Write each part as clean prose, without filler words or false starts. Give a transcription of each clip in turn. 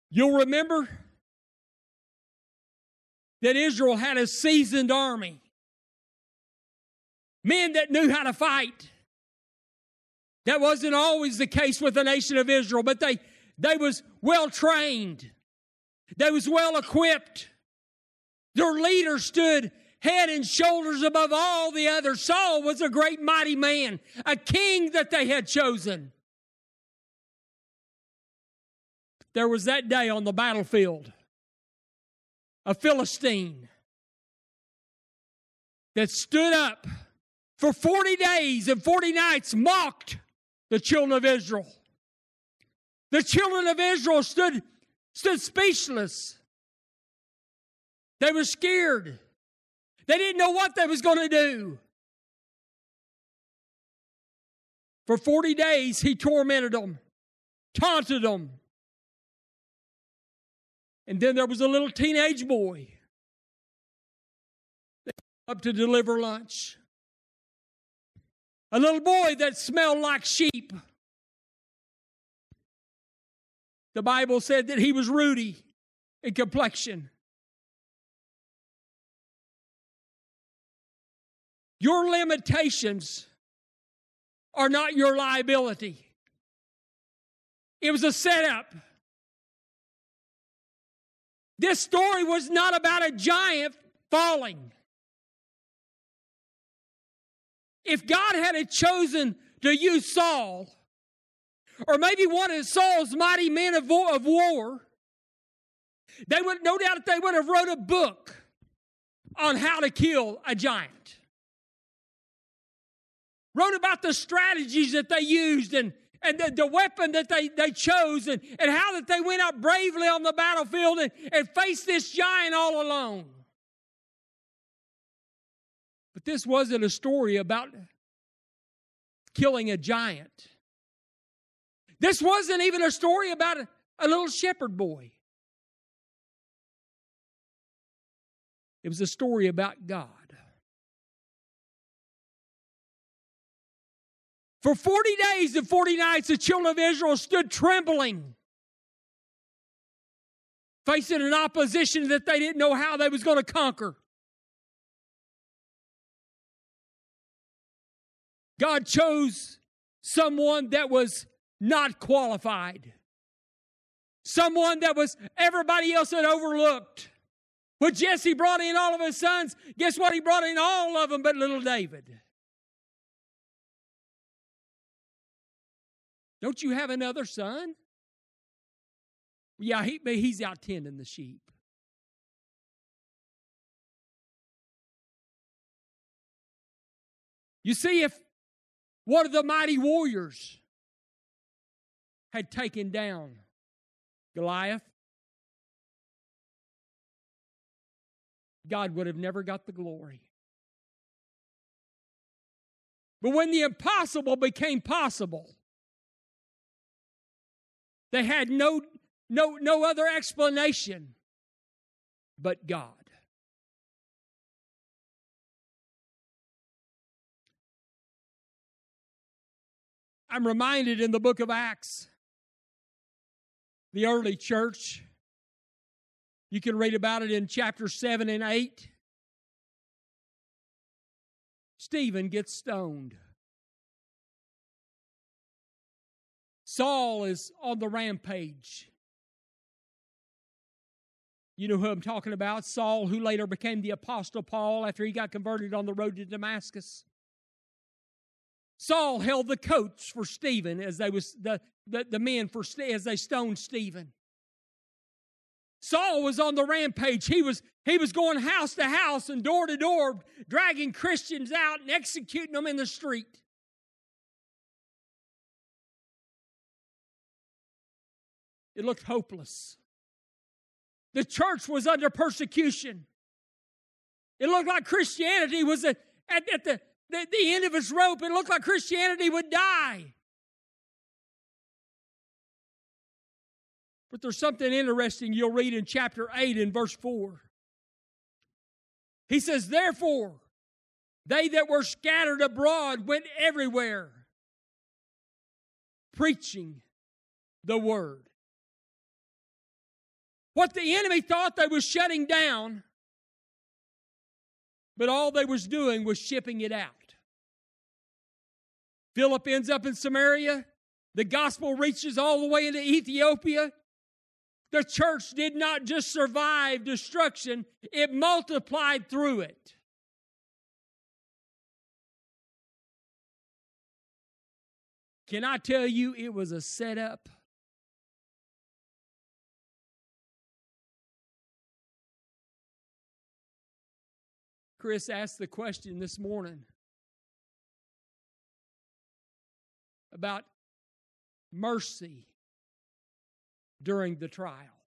You'll remember that Israel had a seasoned army. Men that knew how to fight. That wasn't always the case with the nation of Israel, but they was well trained. They was well equipped. Their leader stood head and shoulders above all the others. Saul was a great mighty man, a king that they had chosen. There was that day on the battlefield a Philistine that stood up for 40 days and 40 nights, mocked the children of Israel. The children of Israel stood speechless. They were scared. They didn't know what they was going to do. For 40 days, he tormented them, taunted them. And then there was a little teenage boy that came up to deliver lunch. A little boy that smelled like sheep. The Bible said that he was ruddy in complexion. Your limitations are not your liability. It was a setup. This story was not about a giant falling. If God had chosen to use Saul, or maybe one of Saul's mighty men of war, they would, no doubt they would have wrote a book on how to kill a giant. Wrote about the strategies that they used and the weapon that they chose and how that they went out bravely on the battlefield and faced this giant all alone. But this wasn't a story about killing a giant. This wasn't even a story about a little shepherd boy. It was a story about God. For 40 days and 40 nights, the children of Israel stood trembling, facing an opposition that they didn't know how they was going to conquer. God chose someone that was not qualified. Someone that was everybody else had overlooked. When Jesse brought in all of his sons, guess what? He brought in all of them but little David. Don't you have another son? Yeah, he's out tending the sheep. You see, if one of the mighty warriors had taken down Goliath, God would have never got the glory. But when the impossible became possible, they had no other explanation but God. I'm reminded in the book of Acts, the early church, you can read about it in chapter 7 and 8. Stephen gets stoned. Saul is on the rampage. You know who I'm talking about? Saul, who later became the Apostle Paul after he got converted on the road to Damascus. Saul held the coats for Stephen as they was the men as they stoned Stephen. Saul was on the rampage. He was going house to house and door to door, dragging Christians out and executing them in the street. It looked hopeless. The church was under persecution. It looked like Christianity was at the end of its rope. It looked like Christianity would die. But there's something interesting you'll read in chapter 8 and verse 4. He says, therefore, they that were scattered abroad went everywhere, preaching the word. What the enemy thought they were shutting down, but all they was doing was shipping it out. Philip ends up in Samaria. The gospel reaches all the way into Ethiopia. The church did not just survive destruction, it multiplied through it. Can I tell you, it was a setup? Chris asked the question this morning about mercy during the trial.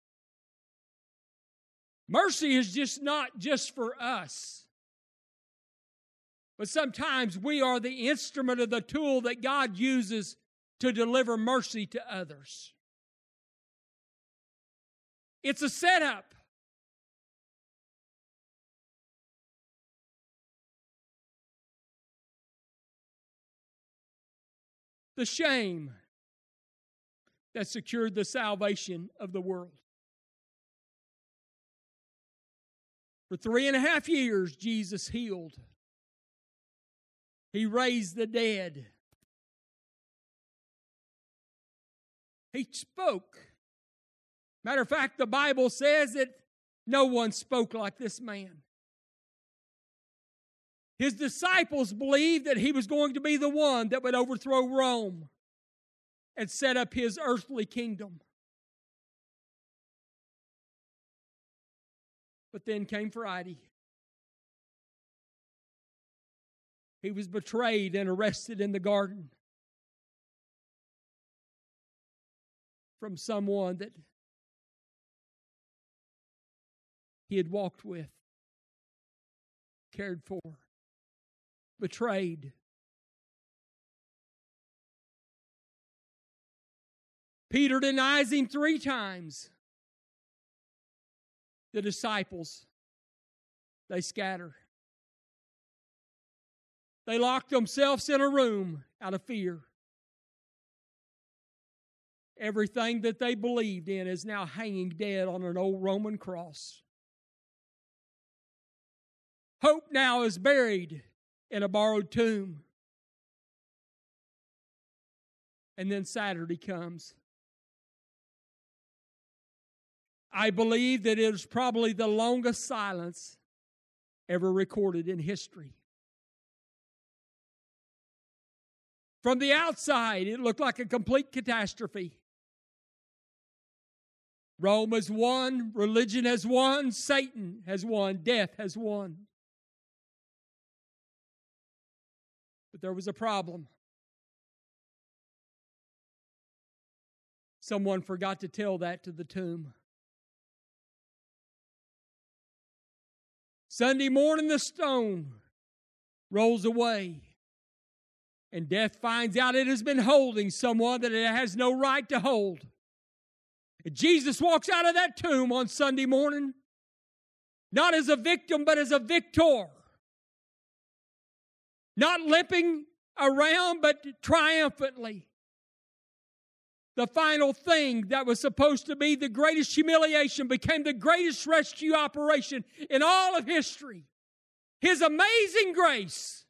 Mercy is just not just for us, but sometimes we are the instrument of the tool that God uses to deliver mercy to others. It's a setup. The shame that secured the salvation of the world. For 3.5 years, Jesus healed. He raised the dead. He spoke. Matter of fact, the Bible says that no one spoke like this man. His disciples believed that he was going to be the one that would overthrow Rome and set up his earthly kingdom. But then came Friday. He was betrayed and arrested in the garden from someone that he had walked with, cared for, betrayed. Peter denies him 3 times. The disciples, they scatter. They lock themselves in a room out of fear. Everything that they believed in is now hanging dead on an old Roman cross. Hope now is buried in a borrowed tomb. And then Saturday comes. I believe that it is probably the longest silence ever recorded in history. From the outside, it looked like a complete catastrophe. Rome has won, religion has won, Satan has won, death has won. But there was a problem. Someone forgot to tell that to the tomb. Sunday morning, the stone rolls away, and death finds out it has been holding someone that it has no right to hold. And Jesus walks out of that tomb on Sunday morning, not as a victim, but as a victor. Not limping around, but triumphantly. The final thing that was supposed to be the greatest humiliation became the greatest rescue operation in all of history. His amazing grace.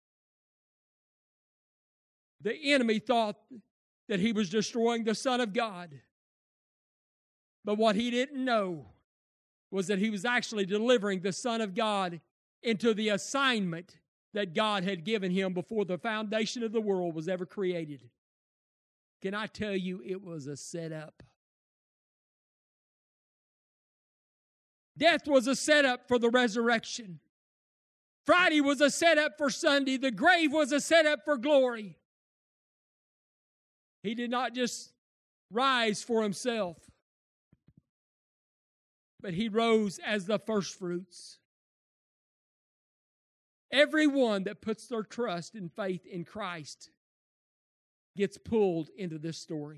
The enemy thought that he was destroying the Son of God. But what he didn't know was that he was actually delivering the Son of God into the assignment that God had given him before the foundation of the world was ever created. Can I tell you, it was a setup. Death was a setup for the resurrection. Friday was a setup for Sunday. The grave was a setup for glory. He did not just rise for himself, but he rose as the firstfruits. Everyone that puts their trust and faith in Christ gets pulled into this story.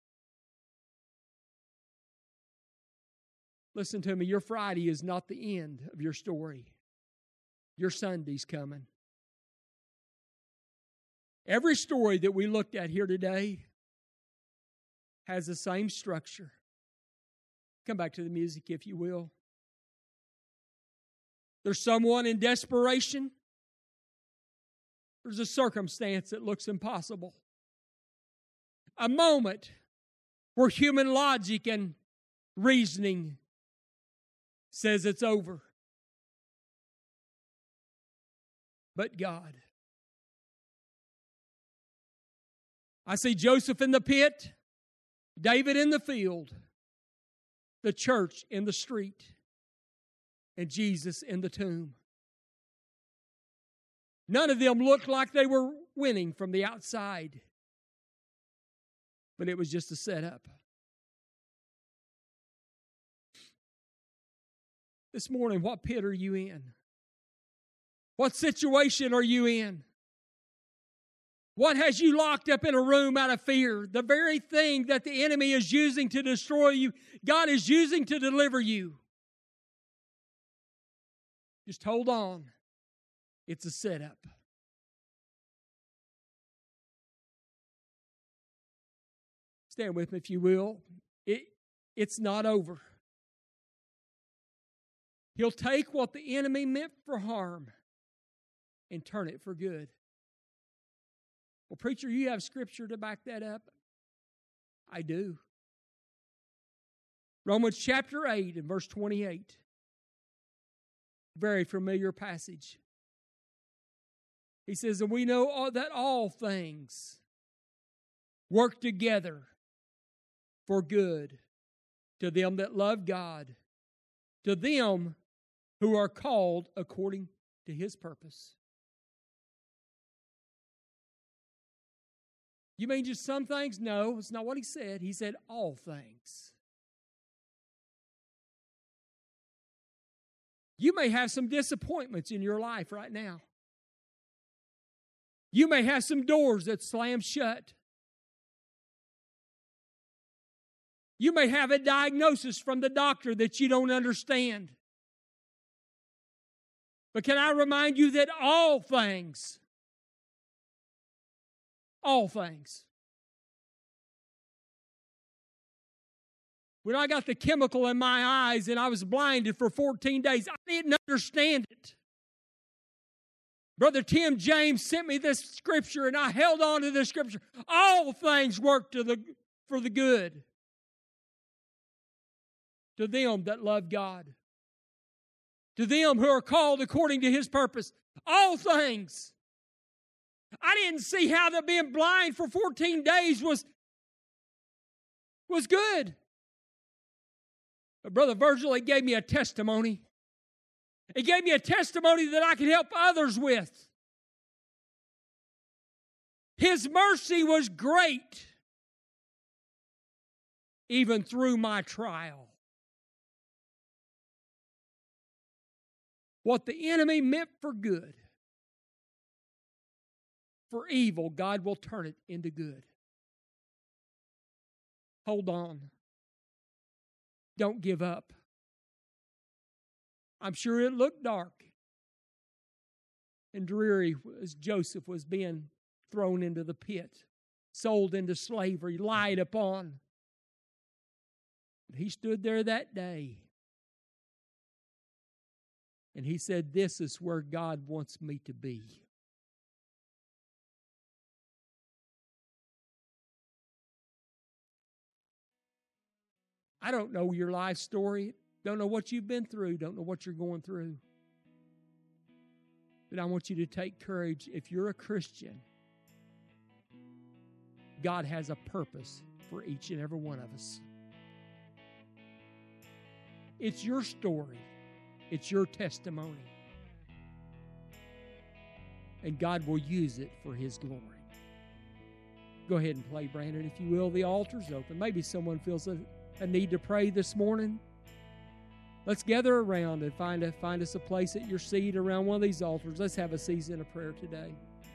Listen to me, your Friday is not the end of your story. Your Sunday's coming. Every story that we looked at here today has the same structure. Come back to the music, if you will. There's someone in desperation. There's a circumstance that looks impossible. A moment where human logic and reasoning says it's over. But God. I see Joseph in the pit, David in the field, the church in the street, and Jesus in the tomb. None of them looked like they were winning from the outside, but it was just a setup. This morning, what pit are you in? What situation are you in? What has you locked up in a room out of fear? The very thing that the enemy is using to destroy you, God is using to deliver you. Just hold on. It's a setup. Stand with me if you will. It's not over. He'll take what the enemy meant for harm and turn it for good. Well, preacher, you have scripture to back that up? I do. Romans chapter 8 and verse 28. Very familiar passage. He says, and we know that all things work together for good to them that love God, to them who are called according to His purpose. You mean just some things? No, it's not what he said. He said all things. You may have some disappointments in your life right now. You may have some doors that slam shut. You may have a diagnosis from the doctor that you don't understand. But can I remind you that all things, when I got the chemical in my eyes and I was blinded for 14 days, I didn't understand it. Brother Tim James sent me this scripture and I held on to this scripture. All things work for the good to them that love God, to them who are called according to His purpose. All things. I didn't see how that being blind for 14 days was good. But Brother Virgil, it gave me a testimony. It gave me a testimony that I could help others with. His mercy was great, even through my trial. What the enemy meant for good, for evil, God will turn it into good. Hold on. Don't give up. I'm sure it looked dark and dreary as Joseph was being thrown into the pit, sold into slavery, lied upon. But he stood there that day and he said, "This is where God wants me to be." I don't know your life story. Don't know what you've been through. Don't know what you're going through. But I want you to take courage. If you're a Christian, God has a purpose for each and every one of us. It's your story. It's your testimony. And God will use it for His glory. Go ahead and play, Brandon, if you will. The altar's open. Maybe someone feels a need to pray this morning. Let's gather around and find us a place at your seat around one of these altars. Let's have a season of prayer today.